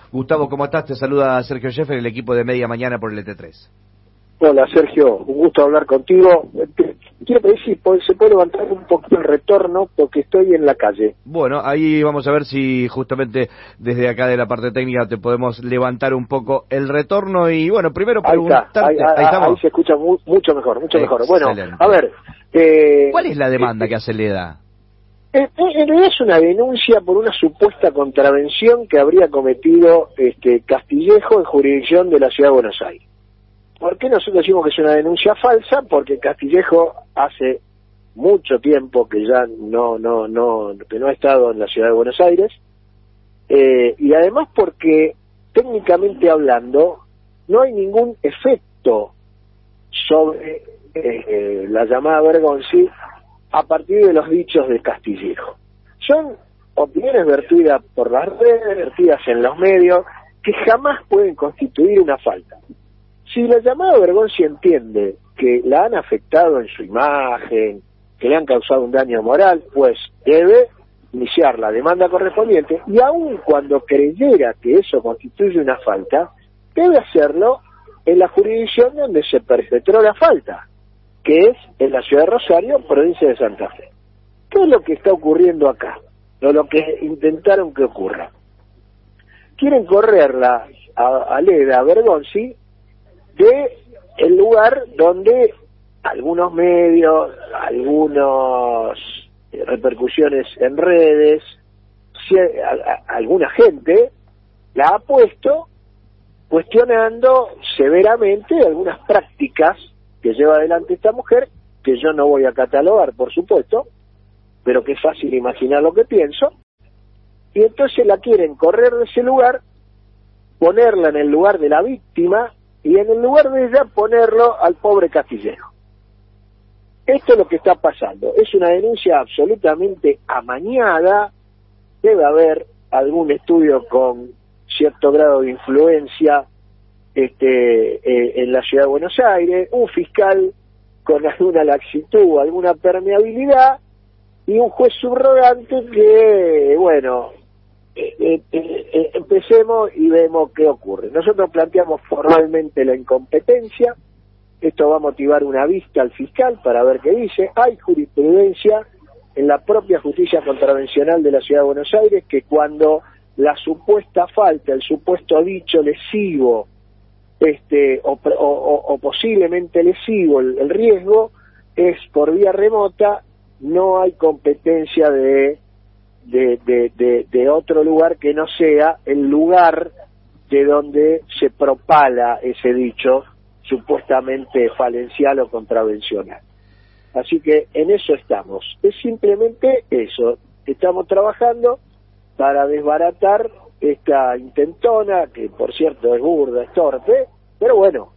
Gustavo, ¿cómo estás? Te saluda Sergio Sheffer, el equipo de Media Mañana por el ET3. Hola Sergio, un gusto hablar contigo. Quiero pedir si se puede levantar un poquito el retorno porque estoy en la calle. Bueno, ahí vamos a ver si justamente desde acá de la parte técnica te podemos levantar un poco el retorno y bueno, primero preguntarte... Ahí estamos. Ahí se escucha mucho mejor, mejor. Bueno, a ver... ¿Cuál es la demanda que hace Leda? En realidad es una denuncia por una supuesta contravención que habría cometido Castillejo en jurisdicción de la Ciudad de Buenos Aires. ¿Por qué nosotros decimos que es una denuncia falsa? Porque Castillejo hace mucho tiempo que ya no ha estado en la Ciudad de Buenos Aires, y además porque técnicamente hablando no hay ningún efecto sobre la llamada Bergonzi a partir de los dichos de Castillejo. Son opiniones vertidas por las redes, vertidas en los medios, que jamás pueden constituir una falta. Si la llamada Bergonzi entiende que la han afectado en su imagen, que le han causado un daño moral, pues debe iniciar la demanda correspondiente, y aun cuando creyera que eso constituye una falta, debe hacerlo en la jurisdicción donde se perpetró la falta, que es en la ciudad de Rosario, provincia de Santa Fe. ¿Qué es lo que está ocurriendo acá? O lo que intentaron que ocurra. Quieren correrla a Leda Bergonzi de el lugar donde algunos medios, algunas repercusiones en redes, alguna gente la ha puesto cuestionando severamente algunas prácticas que lleva adelante esta mujer, que yo no voy a catalogar, por supuesto, pero que es fácil imaginar lo que pienso, y entonces la quieren correr de ese lugar, ponerla en el lugar de la víctima, y en el lugar de ella ponerlo al pobre Castillejo. Esto es lo que está pasando. Es una denuncia absolutamente amañada. Debe haber algún estudio con cierto grado de influencia en la Ciudad de Buenos Aires, un fiscal con alguna laxitud, alguna permeabilidad, y un juez subrogante que, bueno... empecemos y vemos qué ocurre. Nosotros planteamos formalmente la incompetencia. Esto va a motivar una vista al fiscal para ver qué dice. Hay jurisprudencia en la propia justicia contravencional de la Ciudad de Buenos Aires que cuando la supuesta falta, el supuesto dicho lesivo, o posiblemente lesivo, el riesgo es por vía remota, no hay competencia de otro lugar que no sea el lugar de donde se propala ese dicho supuestamente falencial o contravencional. Así que en eso estamos. Es simplemente eso. Estamos trabajando para desbaratar esta intentona, que por cierto es burda, es torpe, pero bueno,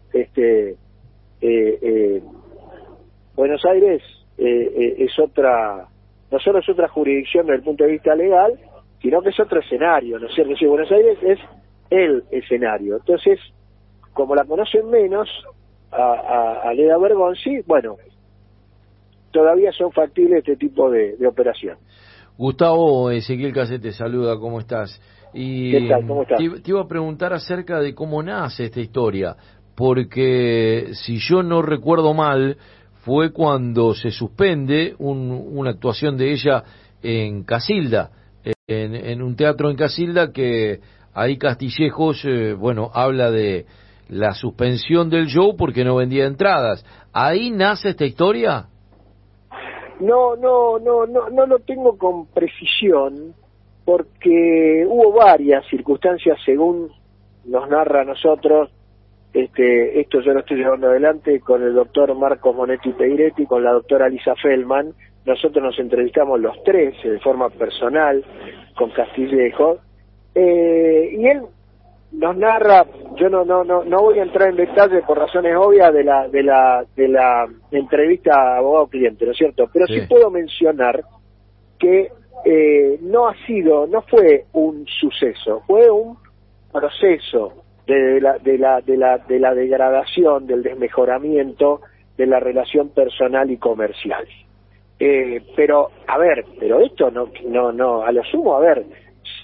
Buenos Aires es otra... no solo es otra jurisdicción desde el punto de vista legal, sino que es otro escenario, ¿no es cierto? Si Buenos Aires es el escenario. Entonces, como la conocen menos a Leda Bergonzi, bueno, todavía son factibles este tipo de operación. Gustavo, Ezequiel Casete saluda, ¿cómo estás? Y ¿Qué tal? ¿Cómo estás? Te iba a preguntar acerca de cómo nace esta historia, porque si yo no recuerdo mal, fue cuando se suspende una actuación de ella en Casilda, en un teatro en Casilda, que ahí Castillejos, habla de la suspensión del show porque no vendía entradas. ¿Ahí nace esta historia? No lo tengo con precisión, porque hubo varias circunstancias según nos narra a nosotros. Esto yo lo estoy llevando adelante con el doctor Marcos Monetti Peiretti, con la doctora Lisa Feldman. Nosotros nos entrevistamos los tres de forma personal con Castillejo, y él nos narra. Yo no voy a entrar en detalle por razones obvias de la entrevista abogado-cliente, ¿no es cierto? Pero sí puedo mencionar que no fue un suceso, fue un proceso de la degradación, del desmejoramiento de la relación personal y comercial. Pero esto no, a lo sumo,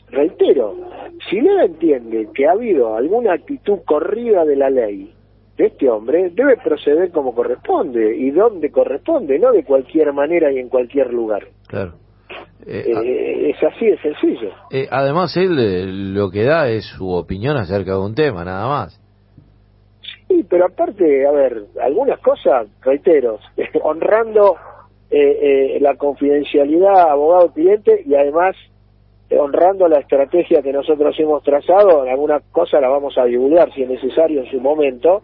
reitero, si él entiende que ha habido alguna actitud corrida de la ley de este hombre, debe proceder como corresponde y donde corresponde, no de cualquier manera y en cualquier lugar. Claro. Es así de sencillo. Además, él lo que da es su opinión acerca de un tema, nada más. Sí, pero aparte, a ver, algunas cosas, reitero, honrando la confidencialidad abogado-cliente y además honrando la estrategia que nosotros hemos trazado, en algunas cosas la vamos a divulgar si es necesario en su momento.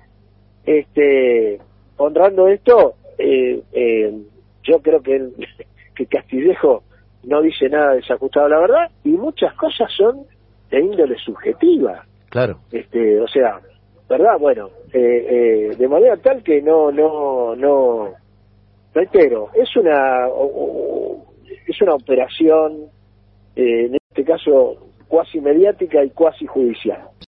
Honrando esto, yo creo que Castillejo no dice nada desajustado a la verdad y muchas cosas son de índole subjetiva. Claro. O sea, ¿verdad? Bueno, de manera tal que no, reitero, es una operación, en este caso, cuasi mediática y cuasi judicial.